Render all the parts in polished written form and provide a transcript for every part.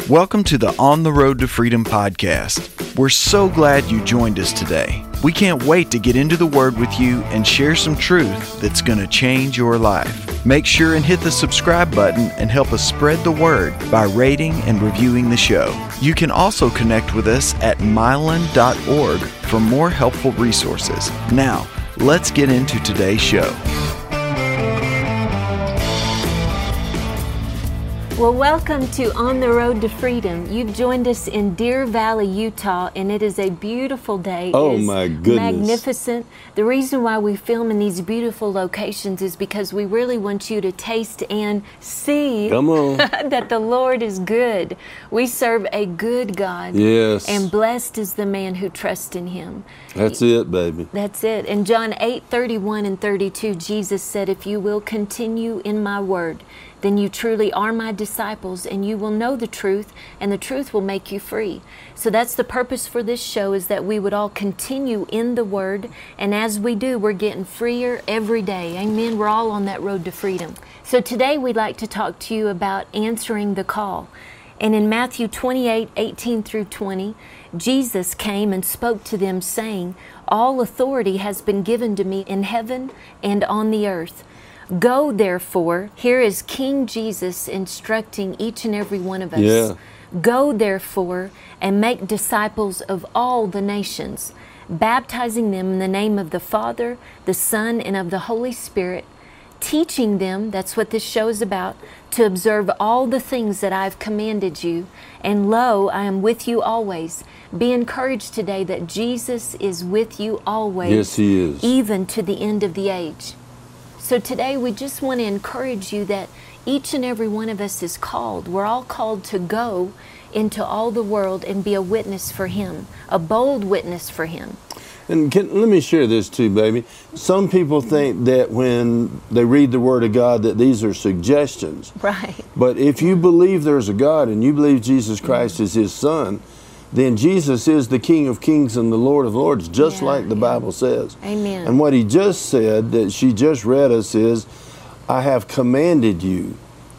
Welcome to the On the Road to Freedom podcast. We're so glad you joined us today. We can't wait to get into the Word with you and share some truth that's going to change your life. Make sure and hit the subscribe button and help us spread the word by rating and reviewing the show. You can also connect with us at mylan.org for more helpful resources. Now, let's get into today's show. Well, welcome to On the Road to Freedom. You've joined us in Deer Valley, Utah, and it is a beautiful day. Oh, my goodness. Magnificent. The reason why we film in these beautiful locations is because we really want you to taste and see that the Lord is good. We serve a good God. Yes. And blessed is the man who trusts in Him. That's it, baby. That's it. In John 8:31 and 32, Jesus said, "If you will continue in my word, then you truly are my disciples, and you will know the truth, and the truth will make you free." So that's the purpose for this show, is that we would all continue in the Word, and as we do, we're getting freer every day. Amen. We're all on that road to freedom. So today we'd like to talk to you about answering the call. And in Matthew 28:18 through 20, Jesus came and spoke to them, saying, "All authority has been given to me in heaven and on the earth. Go, therefore," here is King Jesus instructing each and every one of us. Yeah. "Go, therefore, and make disciples of all the nations, baptizing them in the name of the Father, the Son, and of the Holy Spirit, teaching them," that's what this show is about, "to observe all the things that I've commanded you. And lo, I am with you always." Be encouraged today that Jesus is with you always. Yes, He is. Even to the end of the age. So today we just want to encourage you that each and every one of us is called. We're all called to go into all the world and be a witness for Him, a bold witness for Him. And let me share this too, baby. Some people think that when they read the Word of God that these are suggestions. Right. But if you believe there's a God and you believe Jesus Christ is His Son, then Jesus is the King of Kings and the Lord of Lords, just like the Bible says. Amen. And what He just said, that she just read us, is, "I have commanded you.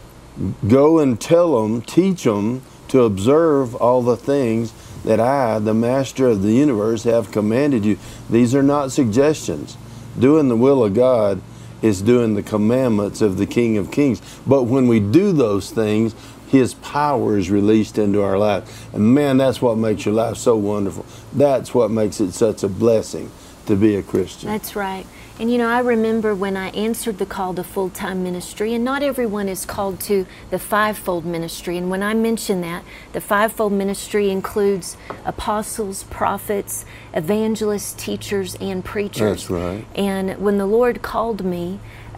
Go and tell them, teach them to observe all the things that I, the Master of the universe, have commanded you." These are not suggestions. Doing the will of God is doing the commandments of the King of Kings. But when we do those things, His power is released into our life. And man, that's what makes your life so wonderful. That's what makes it such a blessing to be a Christian. That's right. And you know, I remember when I answered the call to full-time ministry, and not everyone is called to the fivefold ministry. And when I mention that, the fivefold ministry includes apostles, prophets, evangelists, teachers, and preachers. That's right. And when the Lord called me,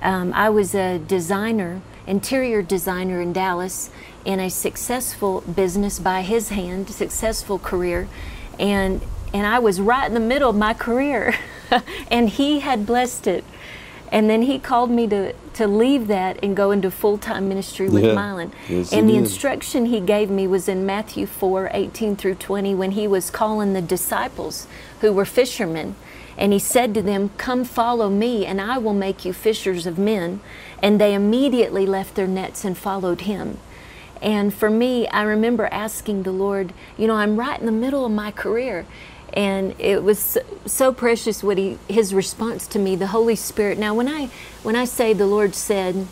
I was a designer, interior designer in Dallas, in a successful business by His hand, successful career, and I was right in the middle of my career, and He had blessed it. And then He called me to leave that and go into full-time ministry with Mylan. Yes, and the did. instruction He gave me was in Matthew 4:18 through 20, when He was calling the disciples who were fishermen. And He said to them, "Come follow me, and I will make you fishers of men." And they immediately left their nets and followed Him. And for me, I remember asking the Lord, you know, I'm right in the middle of my career. And it was so precious what His response to me, the Holy Spirit. Now, when I say the Lord said,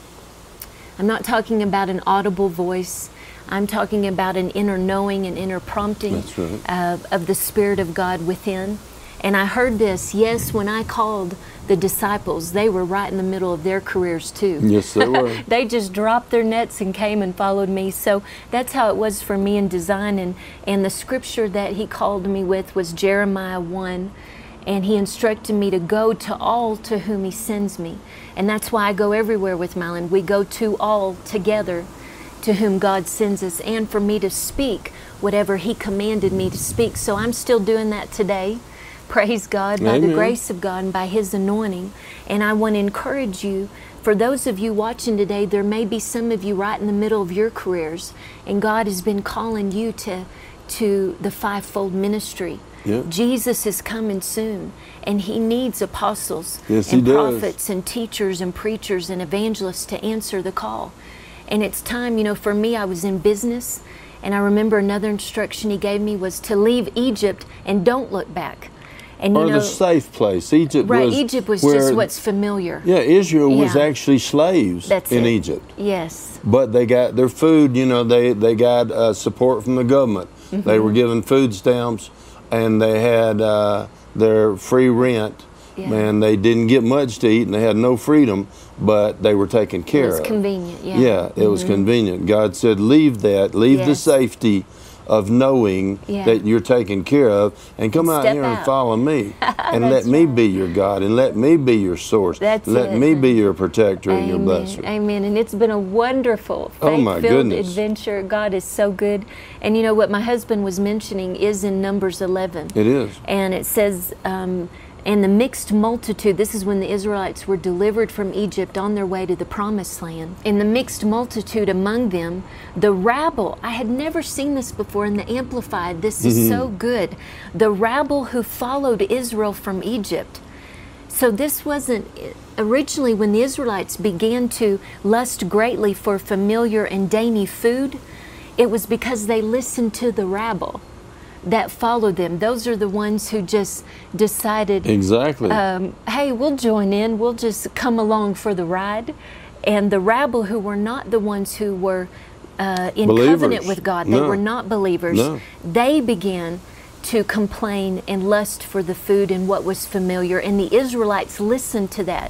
I'm not talking about an audible voice. I'm talking about an inner knowing and inner prompting. That's right. Of the Spirit of God within. And I heard this, yes, when I called the disciples, they were right in the middle of their careers too. Yes, they were. They just dropped their nets and came and followed me. So that's how it was for me in design. And the scripture that He called me with was Jeremiah 1. And He instructed me to go to all to whom He sends me. And that's why I go everywhere with Mylan. We go to all together to whom God sends us, and for me to speak whatever He commanded me to speak. So I'm still doing that today. Praise God, by the grace of God and by His anointing. And I want to encourage you, for those of you watching today, there may be some of you right in the middle of your careers, and God has been calling you to the fivefold ministry. Yep. Jesus is coming soon, and He needs apostles Yes, and He does. prophets and teachers and preachers and evangelists to answer the call. And it's time, you know, for me, I was in business, and I remember another instruction he gave me was to leave Egypt and don't look back. And, you or know, the safe place. Egypt Egypt was just what's familiar. Yeah, Israel was Yeah. actually slaves in Egypt. Yes. But they got their food, you know, they got support from the government. They were given food stamps, and they had their free rent. Yeah. And they didn't get much to eat, and they had no freedom, but they were taken care of. It was convenient, yeah. Yeah, it was convenient. God said, leave that, leave the Yes. safety of knowing that you're taken care of, and come out Step here and out. follow me, and let That's me right. be your God, and let me be your source. That's let it. me be your protector and your Amen. blesser. Amen. And it's been a wonderful, Oh, my faith-filled goodness. adventure. God is so good. And you know what my husband was mentioning is in Numbers 11. It is. And it says, and the mixed multitude, this is when the Israelites were delivered from Egypt on their way to the promised land. In the mixed multitude among them, the rabble, I had never seen this before in the Amplified, this is so good. The rabble who followed Israel from Egypt. So this wasn't, originally when the Israelites began to lust greatly for familiar and dainty food, it was because they listened to the rabble that followed them. Those are the ones who just decided, Exactly. hey, we'll join in, we'll just come along for the ride. And the rabble, who were not the ones who were in Believers. covenant with God, they No. were not believers, No. they began to complain and lust for the food and what was familiar. And the Israelites listened to that.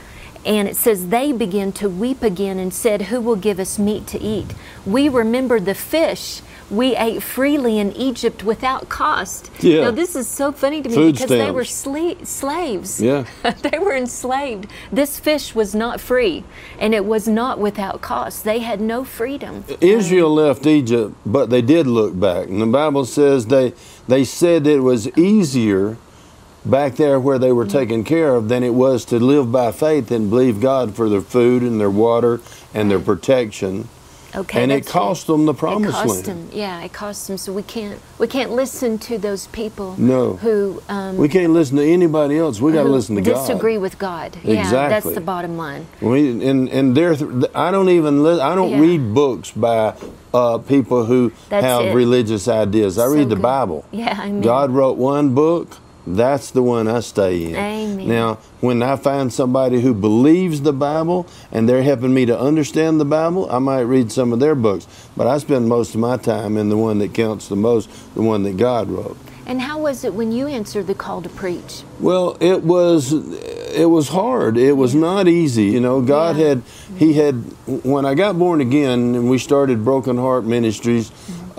And it says they began to weep again and said, who will give us meat to eat? We remember the fish we ate freely in Egypt without cost. Yeah. Now, this is so funny to me Food because they were stamps. slaves. Yeah. They were enslaved. This fish was not free, and it was not without cost. They had no freedom. Israel left Egypt, but they did look back. And the Bible says they said it was easier back there where they were taken care of than it was to live by faith and believe God for their food and their water and their protection. Okay, And it that's cost them the promised It cost land. them, yeah, it cost them. So we can't listen to those people No. who We can't listen to anybody else. We got to who listen to God. disagree with God. Yeah, that's Exactly. the bottom line. And I don't even I don't Yeah. read books by people who That's have it. religious ideas. I So read the good. Bible. Yeah, amen. God wrote one book. That's the one I stay in. Amen. Now, when I find somebody who believes the Bible and they're helping me to understand the Bible, I might read some of their books. But I spend most of my time in the one that counts the most, the one that God wrote. And how was it when you answered the call to preach? Well, it was hard. It was not easy. You know, God Yeah. when I got born again and we started Broken Heart Ministries,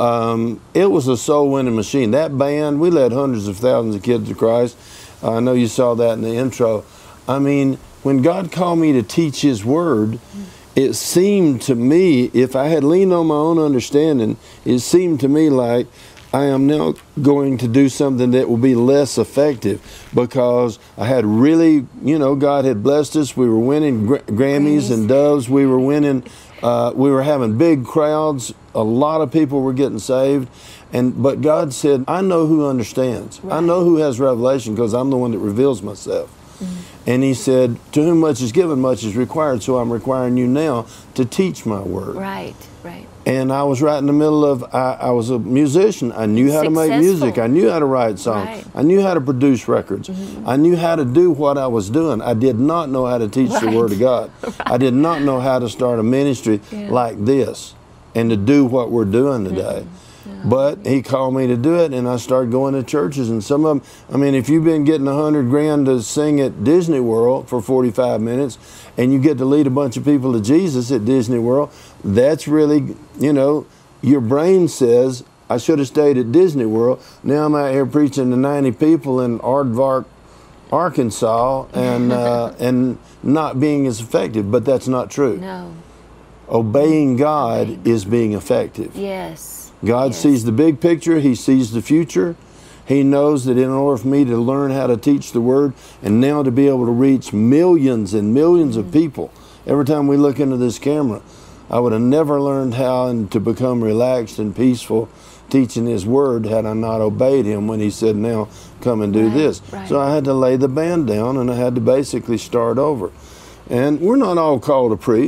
it was a soul winning machine. That band, we led hundreds of thousands of kids to Christ. I know you saw that in the intro. I mean, when God called me to teach His Word, it seemed to me, if I had leaned on my own understanding, it seemed to me like I am now going to do something that will be less effective, because I had really, you know, God had blessed us. We were winning Grammys and Doves. We were winning, we were having big crowds. A lot of people were getting saved. But God said, I know who understands. Right. I know who has revelation, because I'm the one that reveals myself. And He said, to whom much is given, much is required. So I'm requiring you now to teach my word. Right, right. And I was right in the middle of, I was a musician. I knew how to make music. Successful. I knew how to write songs. Right. I knew how to produce records. I knew how to do what I was doing. I did not know how to teach the Right. Word of God. I did not know how to start a ministry like this and to do what we're doing today. But He called me to do it, and I started going to churches. And some of them, I mean, if you've been getting $100,000 to sing at Disney World for 45 minutes, and you get to lead a bunch of people to Jesus at Disney World, that's really, you know, your brain says, I should have stayed at Disney World. Now I'm out here preaching to 90 people in Aardvark, Arkansas, and and not being as effective. But that's not true. No. Obeying God is being effective. Yes. God Yes. sees the big picture. He sees the future. He knows that in order for me to learn how to teach the Word, and now to be able to reach millions and millions of people, every time we look into this camera, I would have never learned how and to become relaxed and peaceful teaching His Word had I not obeyed Him when He said, now come and do Right, this. right. So I had to lay the band down, and I had to basically start over. And we're not all called to preach.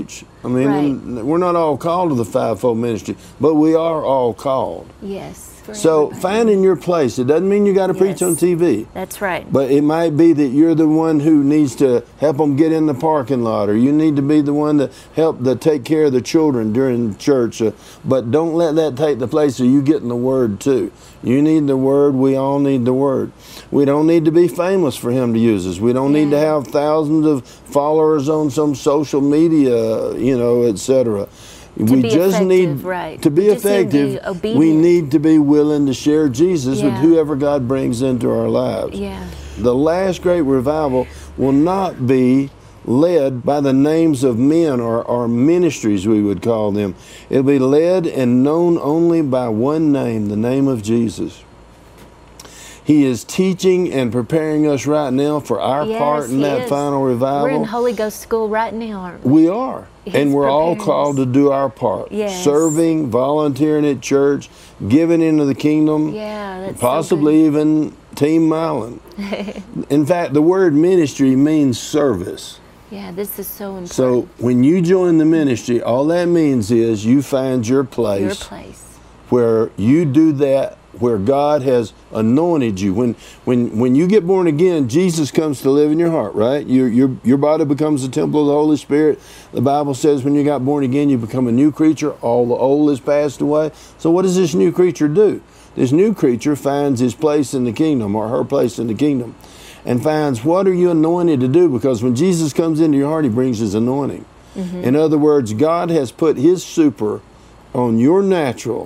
I mean, Right. we're not all called to the fivefold ministry, but we are all called. Yes. for So everybody. finding your place, it doesn't mean you got to preach Yes. on TV. That's right. But it might be that you're the one who needs to help them get in the parking lot, or you need to be the one to help to take care of the children during church. But don't let that take the place of you getting the word too. You need the word. We all need the word. We don't need to be famous for him to use us. We don't need to have thousands of followers on some social media, etc. We be just effective, need right. to be We just need to be effective. obedient. We need to be willing to share Jesus with Yeah. whoever God brings into our lives. Yeah. The last great revival will not be led by the names of men or ministries, we would call them. It'll be led and known only by one name, the name of Jesus. He is teaching and preparing us right now for our Yes, part in he that is. final revival. We're in Holy Ghost school right now, aren't we? We are. He's And we're all preparing called us. to do our part. Yes. Serving, volunteering at church, giving into the kingdom, Yeah, that's possibly even Team Milan. In fact, the word ministry means service. Yeah, this is so important. So when you join the ministry, all that means is you find your place, Your place. where you do that where God has anointed you. When you get born again, Jesus comes to live in your heart, right? Your body becomes a temple of the Holy Spirit. The Bible says when you got born again, you become a new creature. All the old has passed away. So what does this new creature do? This new creature finds his place in the kingdom, or her place in the kingdom, and finds, what are you anointed to do? Because when Jesus comes into your heart, he brings his anointing. Mm-hmm. In other words, God has put his super on your natural,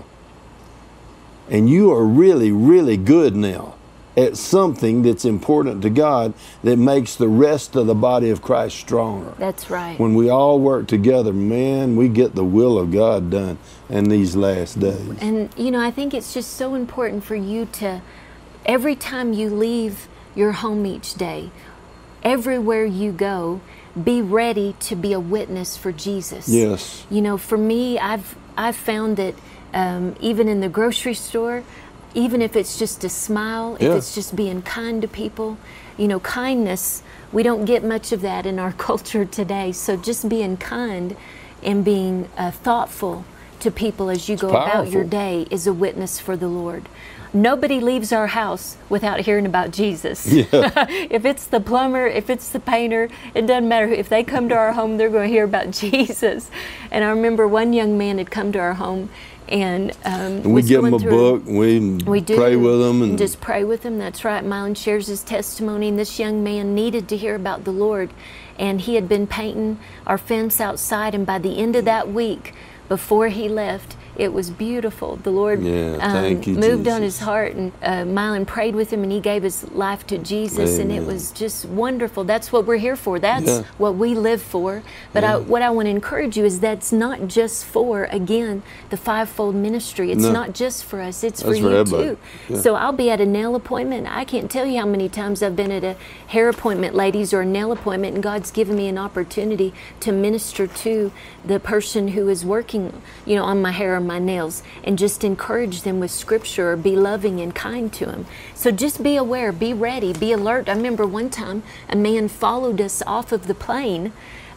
and you are really, really good now at something that's important to God that makes the rest of the body of Christ stronger. That's right. When we all work together, man, we get the will of God done in these last days. And, I think it's just so important for you to, every time you leave your home each day, everywhere you go, be ready to be a witness for Jesus. Yes. For me, I've found that even in the grocery store, even if it's just a smile, if it's just being kind to people, kindness, we don't get much of that in our culture today. So just being kind and being thoughtful to people as you go about your day is a witness for the Lord. Nobody leaves our house without hearing about Jesus. Yeah. If it's the plumber, if it's the painter, it doesn't matter. If they come to our home, they're going to hear about Jesus. And I remember one young man had come to our home, and we give them a book, we pray with them. And just pray with them. That's right. Mylon shares his testimony, and this young man needed to hear about the Lord. And he had been painting our fence outside, and by the end of that week, before he left, it was beautiful. The Lord thank you, moved Jesus. on his heart, and Mylon prayed with him, and he gave his life to Jesus. Amen. And it was just wonderful. That's what we're here for. That's what we live for. But what I want to encourage you is that's not just for, again, the fivefold ministry. It's not just for us. It's for you too. Yeah. So I'll be at a nail appointment. I can't tell you how many times I've been at a hair appointment, ladies, or a nail appointment, and God's given me an opportunity to minister to the person who is working, on my hair or my nails, and just encourage them with scripture, or be loving and kind to them. So just be aware, be ready, be alert. I remember one time a man followed us off of the plane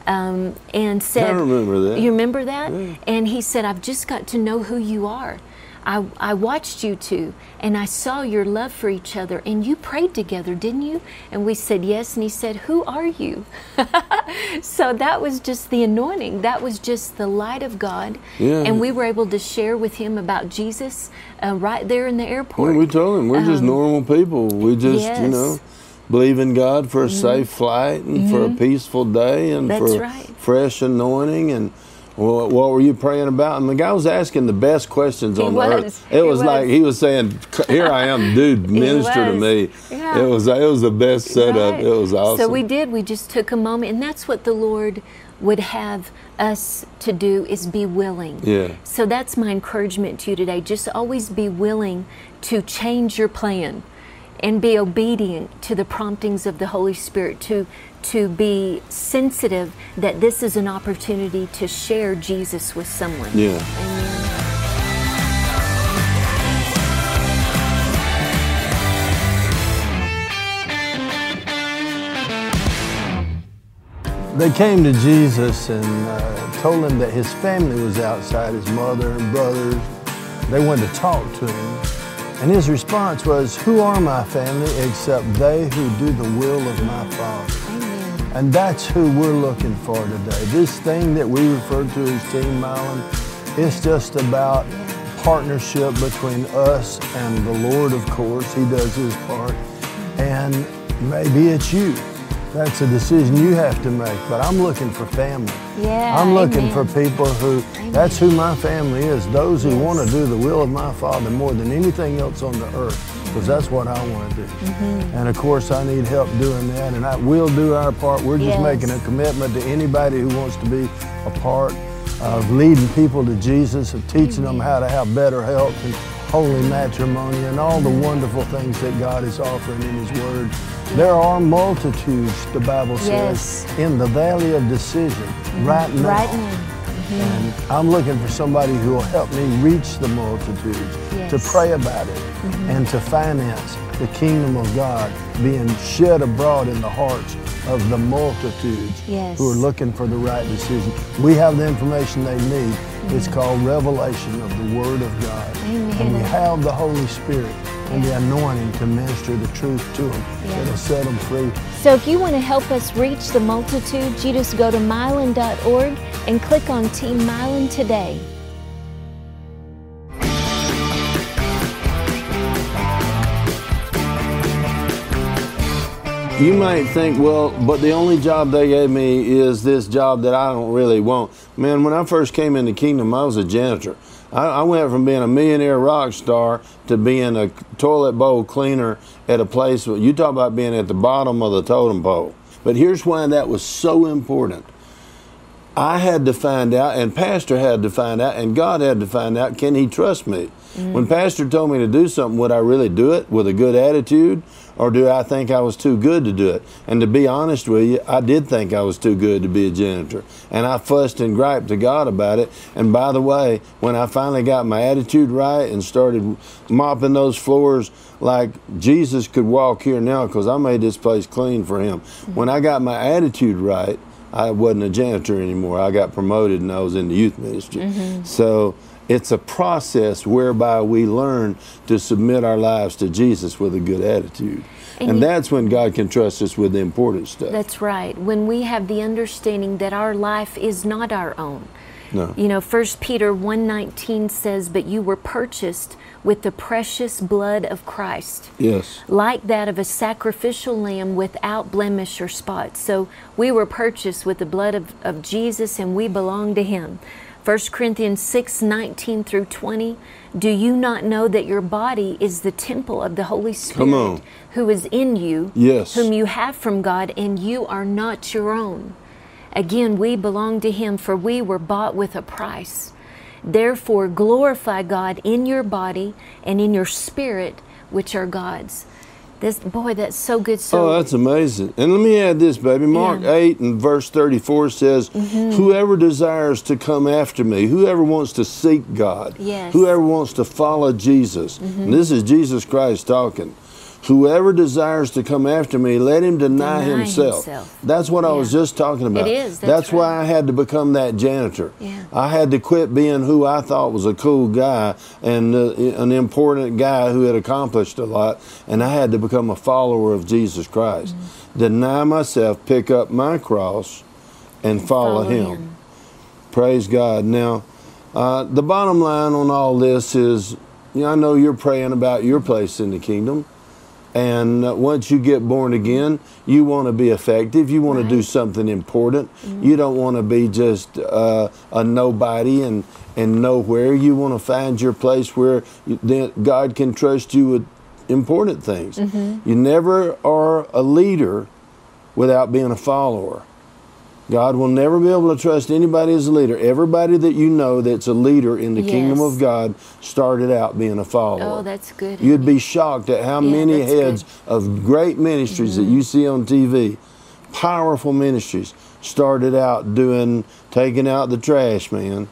and said, I remember that. You remember that? Yeah. And he said, I've just got to know who you are. I watched you two, and I saw your love for each other, and you prayed together, didn't you? And we said, yes. And he said, who are you? So that was just the anointing. That was just the light of God. Yeah. And we were able to share with him about Jesus right there in the airport. Well, we told him we're just normal people. We just, Yes. believe in God for a safe flight and for a peaceful day and That's for right. fresh anointing. And what were you praying about? And the guy was asking the best questions on the earth. It was like he was saying, "Here I am, dude, minister to me." Yeah. It was the best setup. Right. It was awesome. So we did. We just took a moment, and that's what the Lord would have us to do, is be willing. Yeah. So that's my encouragement to you today. Just always be willing to change your plan and be obedient to the promptings of the Holy Spirit, to be sensitive that this is an opportunity to share Jesus with someone. Yeah. Amen. They came to Jesus and told him that his family was outside, his mother and brothers. They wanted to talk to him. And his response was, "Who are my family except they who do the will of my Father?" Amen. And that's who we're looking for today. This thing that we refer to as Team Mylon, it's just about partnership between us and the Lord, of course. He does his part. And maybe it's you. That's a decision you have to make. But I'm looking for family. Yeah, I'm looking amen. for people who, that's who my family is. Those who want to do the will of my Father more than anything else on the earth. Because that's what I want to do. And of course I need help doing that. And we'll do our part. We're just making a commitment to anybody who wants to be a part of leading people to Jesus, of teaching them how to have better health and holy matrimony and all the wonderful things that God is offering in His Word. There are multitudes, the Bible says, in the valley of decision right now. Right now. And I'm looking for somebody who will help me reach the multitudes, to pray about it, and to finance the kingdom of God being shed abroad in the hearts of the multitudes who are looking for the right decision. We have the information they need. It's called revelation of the Word of God. And we have the Holy Spirit and the anointing to minister the truth to them. It'll set them free. So if you want to help us reach the multitudes, you just go to mylon.org and click on Team Mylon today. You might think, well, but the only job they gave me is this job that I don't really want. Man, when I first came in the kingdom, I was a janitor. I went from being a millionaire rock star to being a toilet bowl cleaner at a place, you talk about being at the bottom of the totem pole. But here's why that was so important. I had to find out, and Pastor had to find out, and God had to find out, can he trust me? When Pastor told me to do something, would I really do it with a good attitude? Or do I think I was too good to do it? And to be honest with you, I did think I was too good to be a janitor. And I fussed and griped to God about it. And by the way, when I finally got my attitude right and started mopping those floors like Jesus could walk here now, because I made this place clean for him. When I got my attitude right, I wasn't a janitor anymore. I got promoted and I was in the youth ministry. So it's a process whereby we learn to submit our lives to Jesus with a good attitude. And that's when God can trust us with the important stuff. That's right. When we have the understanding that our life is not our own. No. You know, 1 Peter 1:19 says, "But you were purchased with the precious blood of Christ." Yes. Like that of a sacrificial lamb without blemish or spot. So we were purchased with the blood of Jesus, and we belong to Him. 1 Corinthians 6:19 through 20, "Do you not know that your body is the temple of the Holy Spirit who is in you, whom you have from God, and you are not your own? Again, we belong to Him, for we were bought with a price. Therefore, glorify God in your body and in your spirit, which are God's." That's so good. Oh, that's amazing. And let me add this, baby. Mark 8 and verse 34 says, "Whoever desires to come after me," whoever wants to seek God, whoever wants to follow Jesus, and this is Jesus Christ talking, "Whoever desires to come after me, let him deny himself." That's what I was just talking about. It is. That's why I had to become that janitor. I had to quit being who I thought was a cool guy and an important guy who had accomplished a lot, and I had to become a follower of Jesus Christ. Deny myself, pick up my cross, and follow him. Praise God. Now, the bottom line on all this is, I know you're praying about your place in the kingdom. And once you get born again, you want to be effective. You want to do something important. You don't want to be just a nobody and nowhere. You want to find your place where God can trust you with important things. You never are a leader without being a follower. God will never be able to trust anybody as a leader. Everybody that you know that's a leader in the kingdom of God started out being a follower. Oh, that's good. You'd be shocked at how many heads of great ministries that you see on TV, powerful ministries, started out taking out the trash, man,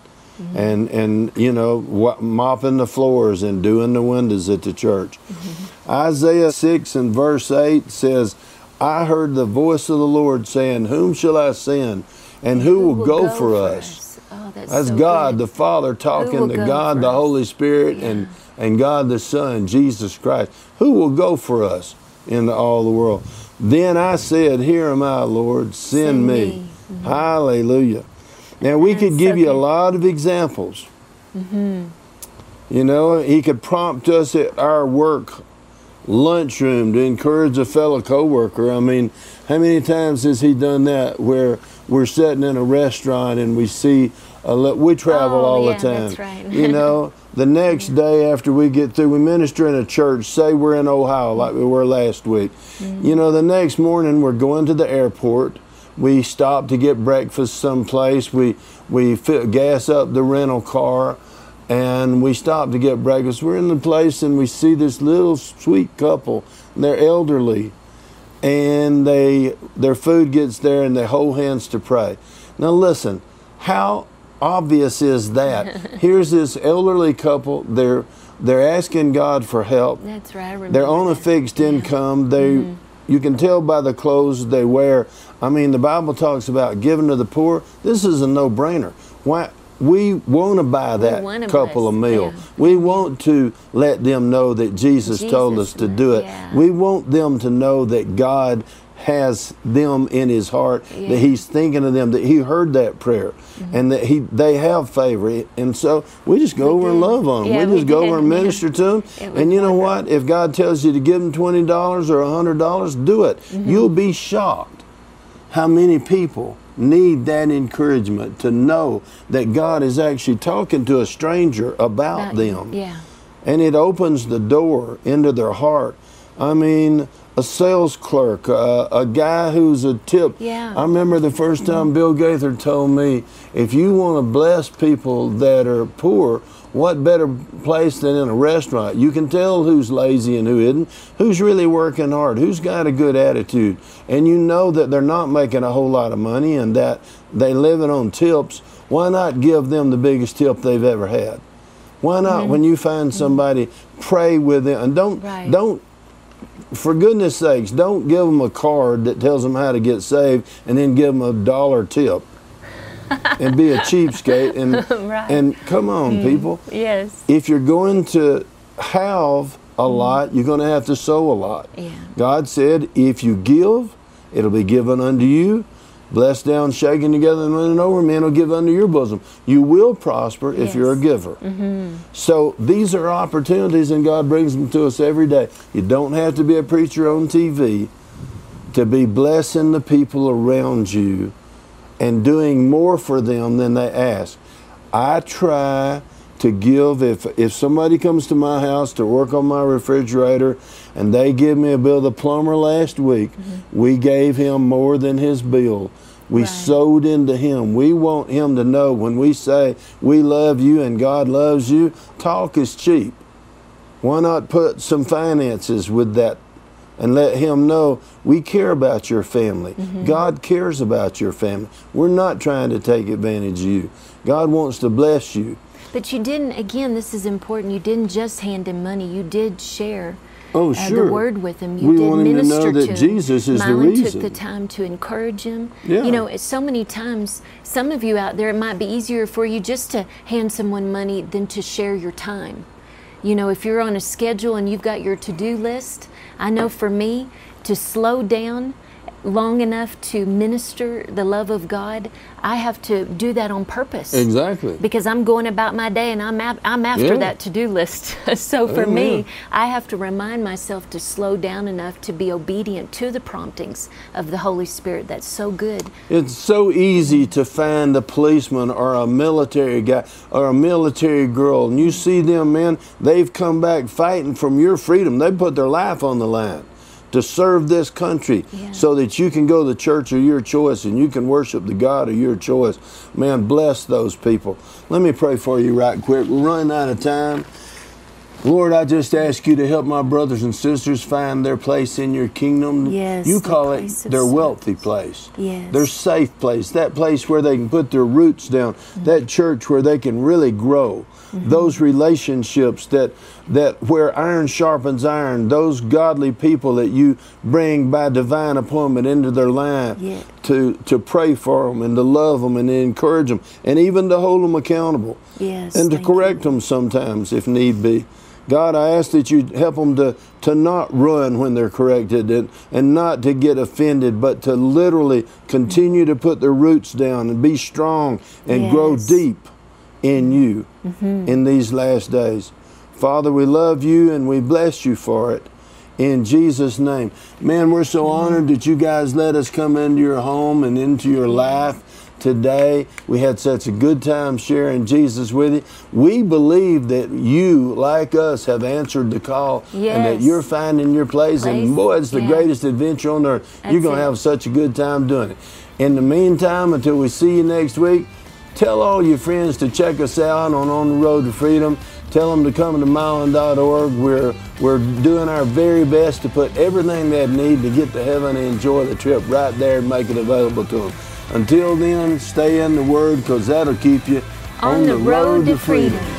and mopping the floors and doing the windows at the church. Isaiah 6 and verse 8 says, I heard the voice of the Lord saying, whom shall I send? And who will go for us? Oh, that's so God good. the Father talking to God the Holy Spirit and God the Son, Jesus Christ. Who will go for us into all the world? Then I said, here am I, Lord, send me. Mm-hmm. Hallelujah. Now we could give you a lot of examples. Mm-hmm. You know, he could prompt us at our work lunchroom to encourage a fellow coworker. I mean, how many times has he done that where we're sitting in a restaurant and we see we travel all the time. That's right. You know, the next day after we get through, we minister in a church, say we're in Ohio like we were last week. Mm-hmm. You know, the next morning we're going to the airport. We stop to get breakfast someplace. We gas up the rental car and we stop to get breakfast. We're in the place and we see this little sweet couple. They're elderly and their food gets there and they hold hands to pray. Now listen, how obvious is that? Here's this elderly couple. They're asking God for help. That's right. I remember they're on a fixed income. You can tell by the clothes they wear. I mean, the Bible talks about giving to the poor. This is a no-brainer. Why? We want to buy that couple a meal. Yeah. We want to let them know that Jesus told us to do it. Yeah. We want them to know that God has them in his heart, that he's thinking of them, that he heard that prayer, and that they have favor. And so we just go over and love on them. Yeah, we just go over and minister to them. And you know what? If God tells you to give them $20 or $100, do it. You'll be shocked how many people need that encouragement to know that God is actually talking to a stranger about them. Yeah. And it opens the door into their heart. I mean, a sales clerk, a guy who's a tip. Yeah. I remember the first time Bill Gaither told me, if you want to bless people that are poor, what better place than in a restaurant? You can tell who's lazy and who isn't, who's really working hard, who's got a good attitude. And you know that they're not making a whole lot of money and that they living on tips. Why not give them the biggest tip they've ever had? Why not, when you find somebody, pray with them? And don't, for goodness sakes, don't give them a card that tells them how to get saved and then give them a $1 tip. And be a cheapskate and come on, people. Yes. If you're going to have a lot, you're going to have to sow a lot. Yeah. God said, if you give, it'll be given unto you. Blessed down, shaken together, and running over, man will give unto your bosom. You will prosper if you're a giver. So these are opportunities, and God brings them to us every day. You don't have to be a preacher on TV to be blessing the people around you and doing more for them than they ask. I try to give, if somebody comes to my house to work on my refrigerator and they give me a bill, the plumber last week, we gave him more than his bill. We sowed into him. We want him to know when we say we love you and God loves you, talk is cheap. Why not put some finances with that and let him know we care about your family. God cares about your family. We're not trying to take advantage of you. God wants to bless you. But you didn't, again, this is important, you didn't just hand him money, you did share the word with him. We want him to know that Jesus is the reason. Mylan took the time to encourage him. Yeah. You know, so many times, some of you out there, it might be easier for you just to hand someone money than to share your time. You know, if you're on a schedule and you've got your to-do list, I know for me, to slow down long enough to minister the love of God, I have to do that on purpose. Exactly. Because I'm going about my day and I'm after that to-do list. So for me, I have to remind myself to slow down enough to be obedient to the promptings of the Holy Spirit. That's so good. It's so easy to find a policeman or a military guy or a military girl, and you see them, man, they've come back fighting from your freedom. They put their life on the line to serve this country so that you can go to the church of your choice and you can worship the God of your choice. Man, bless those people. Let me pray for you right quick. We're running out of time. Lord, I just ask you to help my brothers and sisters find their place in your kingdom. Yes, you call it their wealthy place, their safe place, that place where they can put their roots down, that church where they can really grow. Those relationships that where iron sharpens iron, those godly people that you bring by divine appointment into their life to pray for them and to love them and to encourage them and even to hold them accountable and to correct them sometimes if need be. God, I ask that you help them to not run when they're corrected and not to get offended, but to literally continue to put their roots down and be strong and grow deep in you in these last days. Father, we love you and we bless you for it in Jesus' name. Man, we're so honored that you guys let us come into your home and into your life today. We had such a good time sharing Jesus with you. We believe that you, like us, have answered the call and that you're finding your place. And boy, it's the greatest adventure on earth. You're going to have such a good time doing it. In the meantime, until we see you next week, tell all your friends to check us out on the Road to Freedom. Tell them to come to Mylon.org. We're doing our very best to put everything they need to get to heaven and enjoy the trip right there and make it available to them. Until then, stay in the Word, because that'll keep you on the road to freedom.